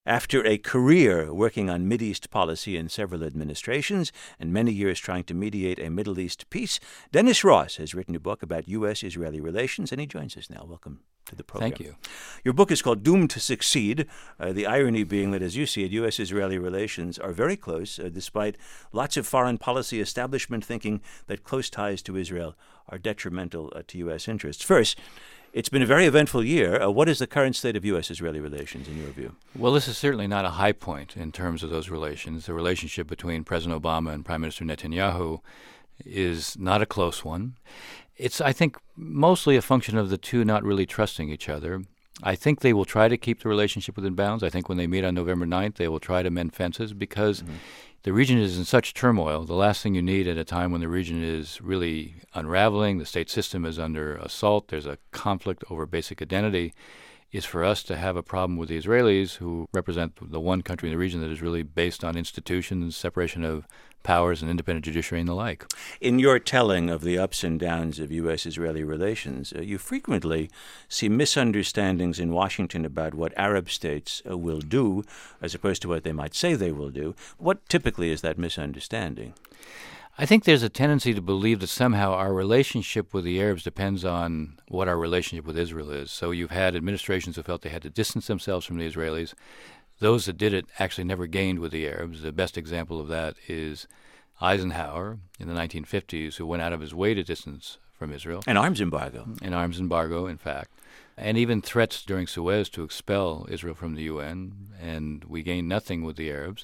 After a career working on Mideast policy in several administrations and many years trying to mediate a Middle East peace, Dennis Ross has written a book about U.S.-Israeli relations, and he joins us now. Welcome to the program. Thank you. Your book is called Doomed to Succeed, the irony being that, as you see it, U.S.-Israeli relations are very close, despite lots of foreign policy establishment thinking that close ties to Israel are detrimental to U.S. interests. First, it's been a very eventful year. What is the current state of U.S.-Israeli relations, in your view? Well, this is certainly not a high point in terms of those relations. The relationship between President Obama and Prime Minister Netanyahu is not a close one. It's, I think, mostly a function of the two not really trusting each other. I think they will try to keep the relationship within bounds. I think when they meet on November 9th, they will try to mend fences because the region is in such turmoil. The last thing you need at a time when the region is really unraveling, the state system is under assault, there's a conflict over basic identity, is for us to have a problem with the Israelis, who represent the one country in the region that is really based on institutions, separation of powers, and independent judiciary and the like. In your telling of the ups and downs of U.S.-Israeli relations, you frequently see misunderstandings in Washington about what Arab states will do as opposed to what they might say they will do. What typically is that misunderstanding? I think there's a tendency to believe that somehow our relationship with the Arabs depends on what our relationship with Israel is. So you've had administrations who felt they had to distance themselves from the Israelis. Those that did it actually never gained with the Arabs. The best example of that is Eisenhower in the 1950s, who went out of his way to distance from Israel. An arms embargo. An arms embargo, in fact. And even threats during Suez to expel Israel from the UN, and we gained nothing with the Arabs.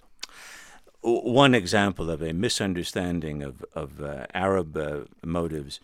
One example of a misunderstanding of Arab motives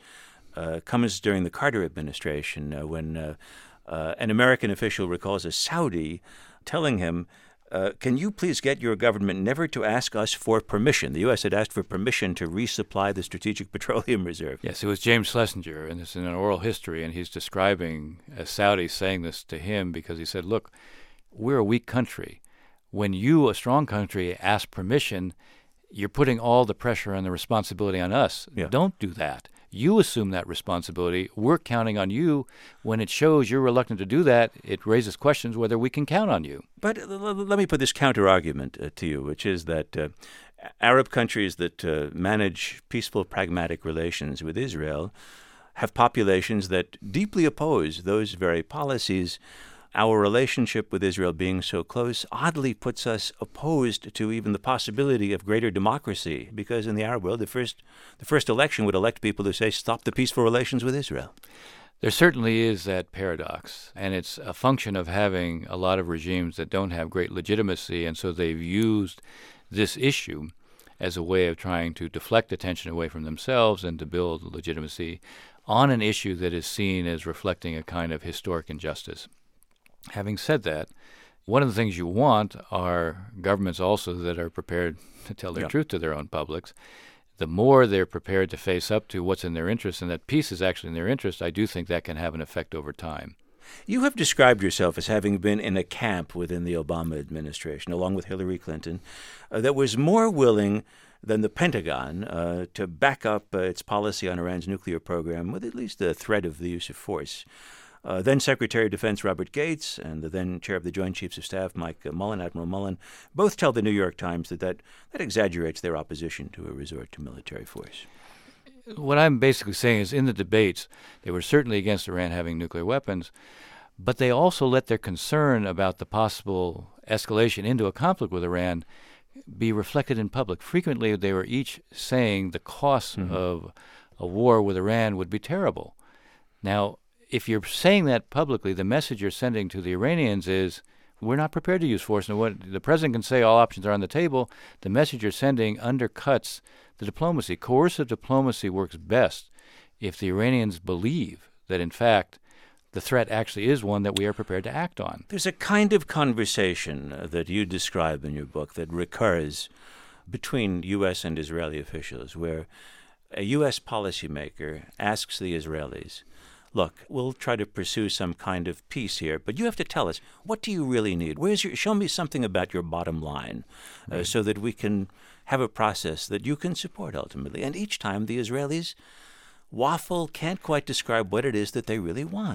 comes during the Carter administration when an American official recalls a Saudi telling him, can you please get your government never to ask us for permission? The U.S. had asked for permission to resupply the Strategic Petroleum Reserve. Yes, it was James Schlesinger, and it's in an oral history, and he's describing a Saudi saying this to him because he said, look, we're a weak country. When you, a strong country, ask permission, you're putting all the pressure and the responsibility on us. Yeah. Don't do that. You assume that responsibility. We're counting on you. When it shows you're reluctant to do that, it raises questions whether we can count on you. But let me put this counter-argument to you, which is that Arab countries that manage peaceful, pragmatic relations with Israel have populations that deeply oppose those very policies. Our relationship with Israel being so close oddly puts us opposed to even the possibility of greater democracy, because in the Arab world, the first election would elect people who say, stop the peaceful relations with Israel. There certainly is that paradox, and it's a function of having a lot of regimes that don't have great legitimacy, and so they've used this issue as a way of trying to deflect attention away from themselves and to build legitimacy on an issue that is seen as reflecting a kind of historic injustice. Having said that, one of the things you want are governments also that are prepared to tell their truth to their own publics. The more they're prepared to face up to what's in their interest, and that peace is actually in their interest, I do think that can have an effect over time. You have described yourself as having been in a camp within the Obama administration, along with Hillary Clinton, that was more willing than the Pentagon to back up its policy on Iran's nuclear program with at least the threat of the use of force. Then Secretary of Defense Robert Gates and the then chair of the Joint Chiefs of Staff, Mike Mullen, Admiral Mullen, both tell the New York Times that exaggerates their opposition to a resort to military force. What I'm basically saying is in the debates, they were certainly against Iran having nuclear weapons, but they also let their concern about the possible escalation into a conflict with Iran be reflected in public. Frequently, they were each saying the costs of a war with Iran would be terrible. Now, if you're saying that publicly, the message you're sending to the Iranians is, we're not prepared to use force. And what the president can say, all options are on the table. The message you're sending undercuts the diplomacy. Coercive diplomacy works best if the Iranians believe that, in fact, the threat actually is one that we are prepared to act on. There's a kind of conversation that you describe in your book that recurs between U.S. and Israeli officials, where a U.S. policymaker asks the Israelis, look, we'll try to pursue some kind of peace here, but you have to tell us, what do you really need? Show me something about your bottom line so that we can have a process that you can support ultimately. And each time the Israelis waffle, can't quite describe what it is that they really want.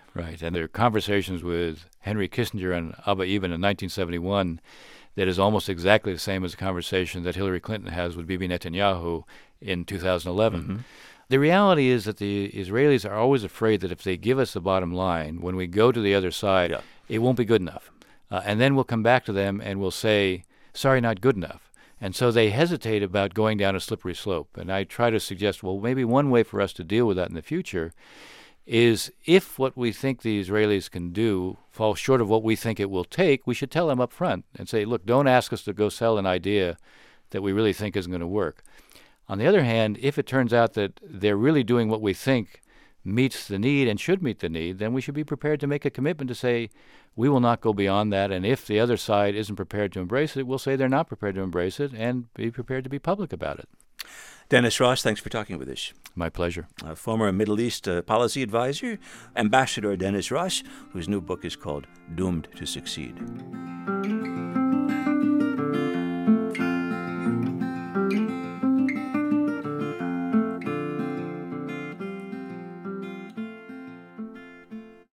Right, and there are conversations with Henry Kissinger and Abba Eban in 1971 that is almost exactly the same as the conversation that Hillary Clinton has with Bibi Netanyahu in 2011. Mm-hmm. The reality is that the Israelis are always afraid that if they give us the bottom line, when we go to the other side, it won't be good enough. And then we'll come back to them and we'll say, sorry, not good enough. And so they hesitate about going down a slippery slope. And I try to suggest, well, maybe one way for us to deal with that in the future is if what we think the Israelis can do falls short of what we think it will take, we should tell them up front and say, look, don't ask us to go sell an idea that we really think isn't going to work. On the other hand, if it turns out that they're really doing what we think meets the need and should meet the need, then we should be prepared to make a commitment to say we will not go beyond that. And if the other side isn't prepared to embrace it, we'll say they're not prepared to embrace it and be prepared to be public about it. Dennis Ross, thanks for talking with us. My pleasure. Former Middle East policy advisor, Ambassador Dennis Ross, whose new book is called Doomed to Succeed.